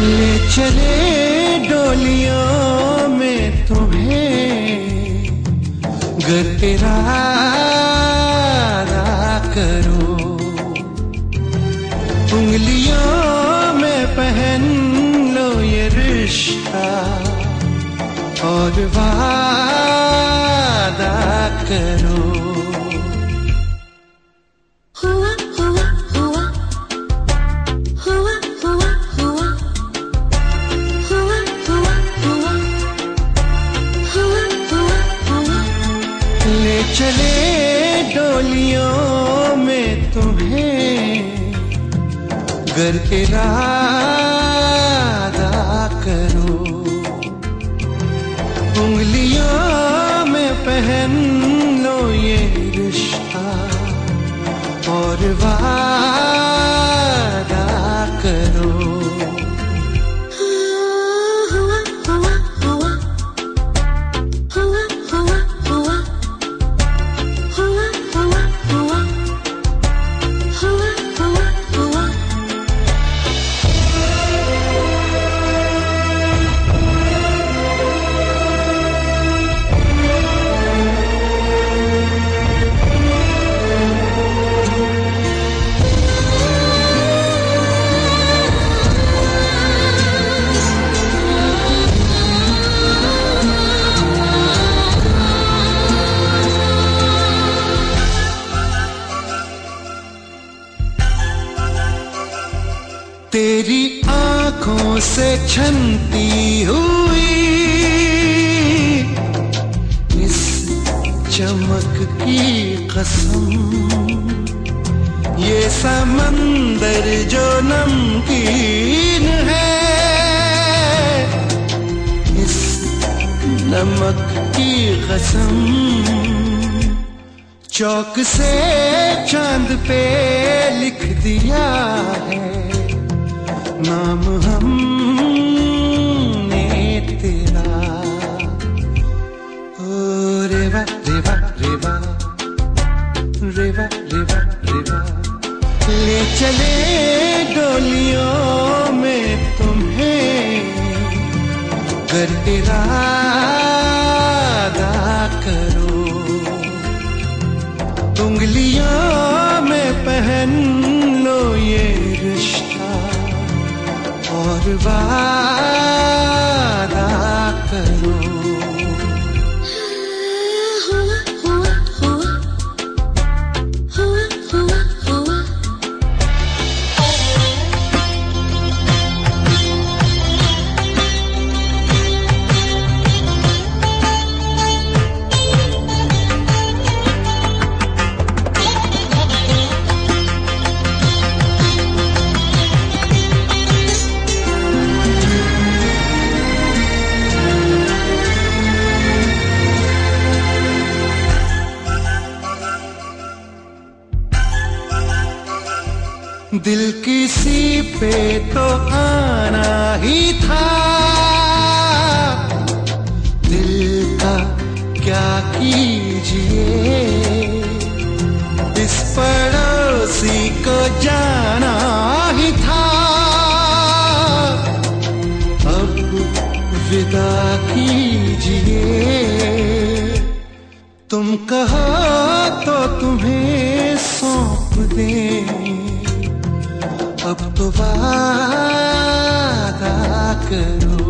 ले चले डोलियों में तुम्हें, गर इरादा करो, उंगलियों में पहन लो ये रिश्ता और वादा करो। ले चले डोलियों में तुम्हें, गर इरादा करो, उंगलियों में पहन लो ये रिश्ता और वादा करो। तेरी आंखों से छनती हुई इस चमक की कसम, ये समंदर जो नमकीन है, इस नमक की कसम, चौक से चांद पे लिख दिया है नाम हमने तेरा। ओ रेवा रेवा रेवा रेवा रेवा रेवा, ले चले डोलियों में तुम्हें, गर इरादा करो, उंगलियों में पहन लो ये रिश्ता और वादा करो। दिल किसी पे तो आना ही था, दिल का क्या कीजिए, इस पड़ोसी को जाना ही था, अब विदा कीजिए। तुम कहो तो तुम्हें सौंप दें, अब तो वादा करो।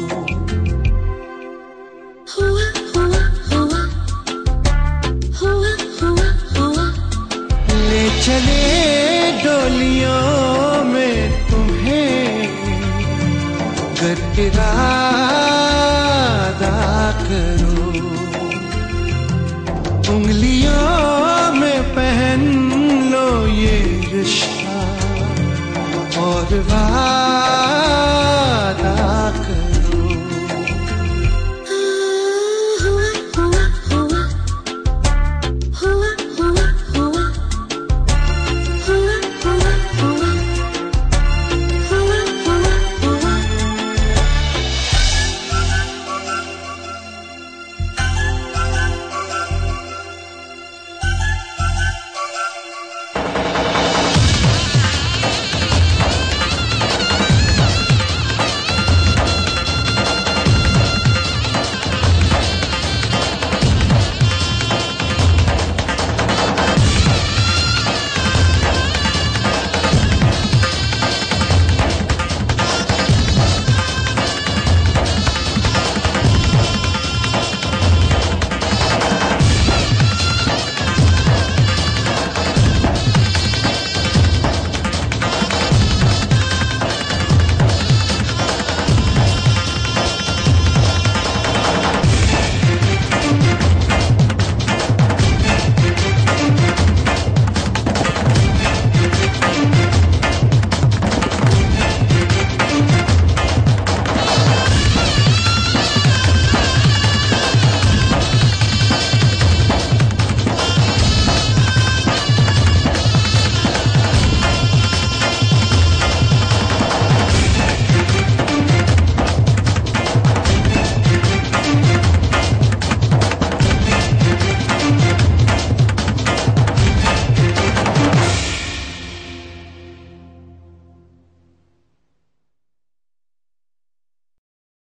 ले चले डोलियों में तुम्हें, गर इरादा करो, उंगलियों में पहन लो ये रिश्ता और वादा